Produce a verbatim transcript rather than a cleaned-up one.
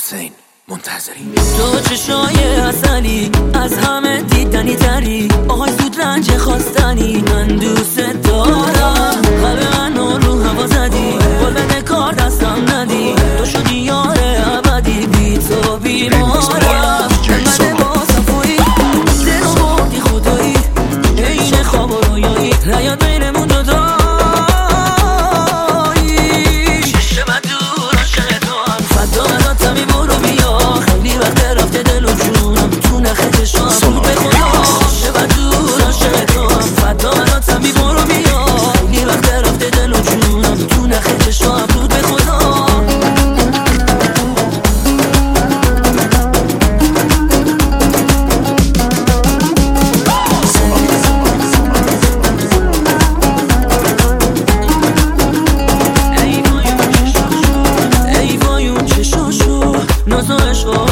حسین منتظری. تو چشای اصلی از همه دیدنی تری، آهای زود رنج خواستنی، من دوست دارم. قلب من رو هوا زدی، بال بده کار دستم ندی، تو شدی یار ابدی، بی تو بیمارم. من با صفایی دل و بردی خدایی، این خواب و رویایی، ریاد بینمون دو نازو عشق